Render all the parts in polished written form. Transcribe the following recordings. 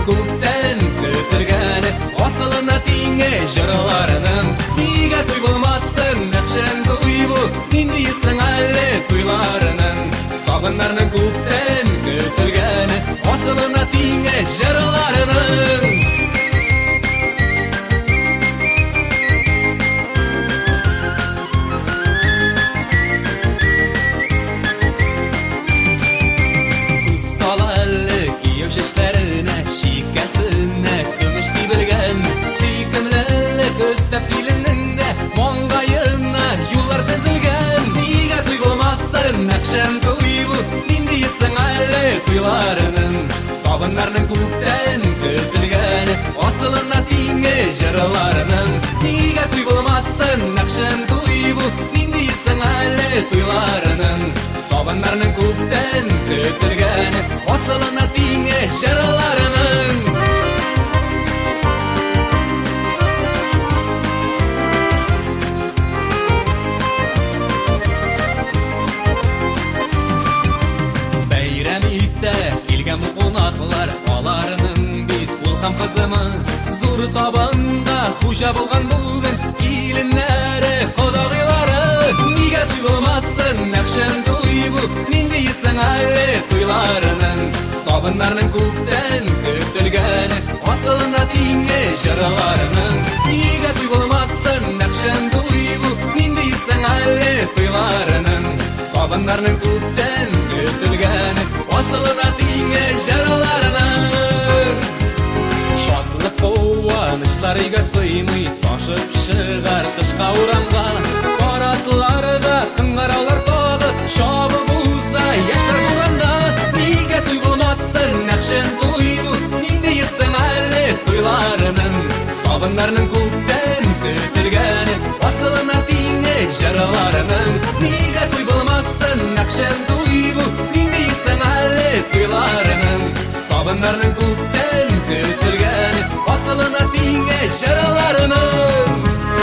көптен көтергені, осылына тиңе жырларының. Неге той болмасын, нақшан той бұл, нендейсің әлі тойларының. Табынларының көптен көтергені, осылына тиңе жырларының. Табынларның көптен көтілгені, осылына тиңе жырларының. Неге той болмасын, нақшан той бұл, нендейсің әлі тойларының. Табынларның көптен көтілгені, осылына тиңе жырларының. Келген бұл қонақлар, аларының бет болған қызымы. Зор табанға құжа болған бүгін, келінлері, қодағилары. Неге той болмасын, нақшан той бұл, нендейсің әлі тойларының. Табынларының көптен көтілгені, осылына тиңе жырларының. Неге той болмасын, нақшан той бұл, нендейсің әлі тойларының. Табынларының көптен көтілгені, осылына тиңе жырларының. Шатлық қуаныштар үйге сыймай, ташып шығар тышқа урамға. Қаратыларда қыңғараулар тағы, шабы болса яшар болғанда. Неге той болмасын, нақшан той бұл, нендейсің әлі тойларының. Табынларының көптен көтілгені, осылына тиңе жырларының. Неге той болмасын, нақшан той бұл, нендейсің әлі тойларының. Табынларының көптен көтілгені, осылына тиңе жырларының.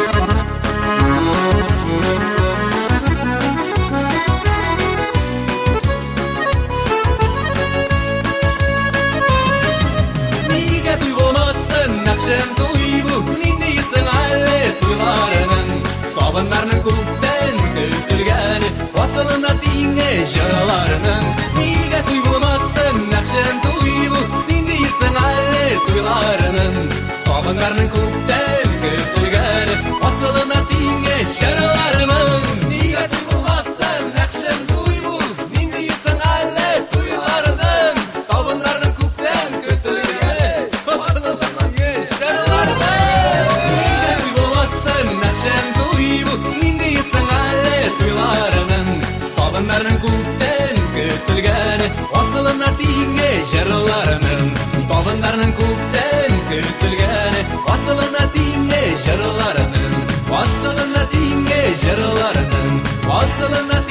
Неге той болмасын, нақшан той бұл, нендейсің әлі тойларының. Табынларының көптен көтілгені, осылына тиңе жырларының. Неге той болмасын, нақшан той бұл, нендейсің әлі тойларының. Табынларының көптен көтілгені, осылына тиңе жырларының. Неге той болмасын, нақшан той бұл, нендейсің әлі тойларының. Табынларының көптен көтілгені, осылына тиңе жырларының. Неге той болмасын, нақшан той бұл, нендейсің әлі тойларының. Табынларының көптен көтілгені, осылына тиңе жырларының. Табынларының көптен көтілгені, осылына тиңе жырларының. Осылына тиңе жырларының. Осылына